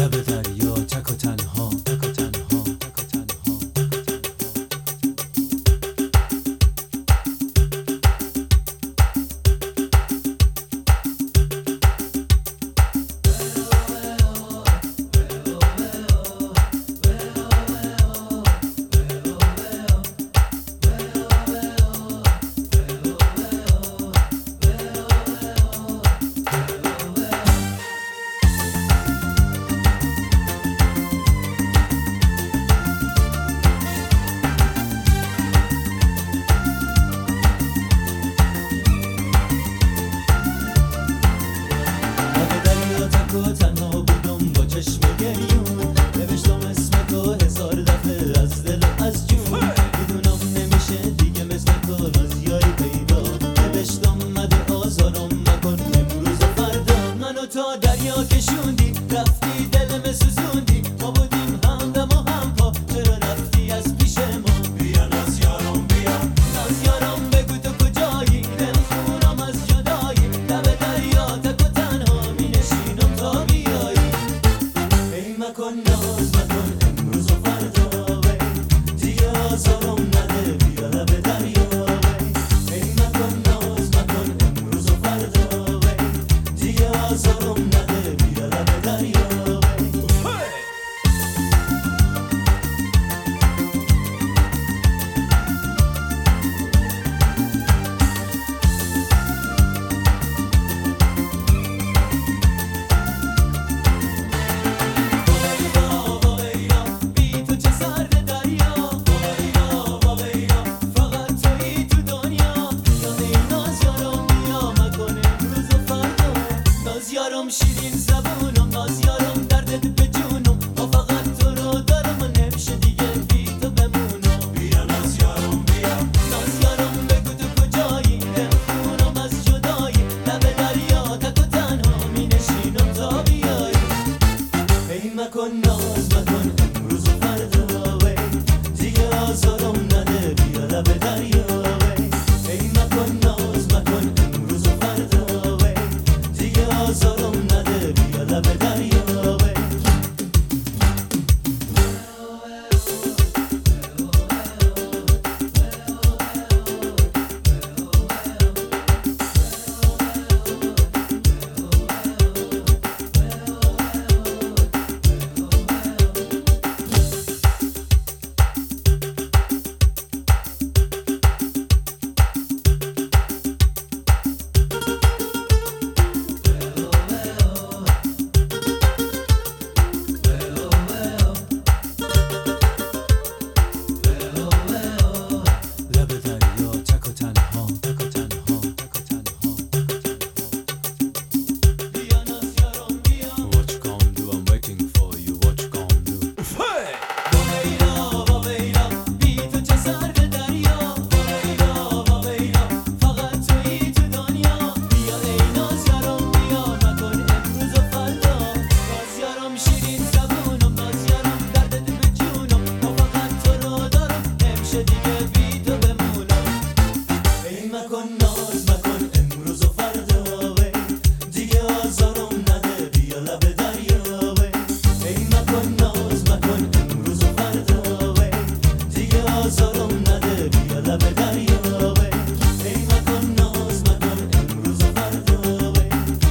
لب دریا تک و تنها تک و تنها تک و تنها. تنها بودم با چشم گریون، نوشتم اسم تو هزار دفعه از دل و از جون. میدونم نمیشه دیگه مثل تو رازیاری پیدا، نوشتم مده آزارم مکن امروز و فردا. منو تا دریا کشوندی رفتی دلم سوزوندی، ما بودیم همدم و همپا چرا رفتی از پیش ما؟ بیا ناز یارم بیا ناز یارم بگو تو کجایی، دلخونم از جدایی لب دریا تک و تنها مینشینم تا بیایی. ای مکن ناز مکن امروز و فردا دیگه آزارم نده بیا لب دریا. ای مکن ناز مکن امروز و فردا دیگه آزارم نده بیا لب دریا. شیرین زبونم ناز یارم دردت به جونم، ما فقط تو رو دارم و نمیشه دیگه بی تو بمونم. بیا ناز یارم بیا ناز یارم بگو تو کجایی، دلخونم از جدایی لب دریا تک و تنها مینشینم تا بیایی. ای مکن ناز مکن امروز و فردا دیگه آزارم نده بیا لب دریا. ای مکن ناز مکن امروز و فردا دیگه آزارم نده بیا لب دریا.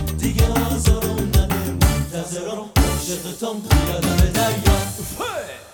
عاشقتم بیا لب دریا.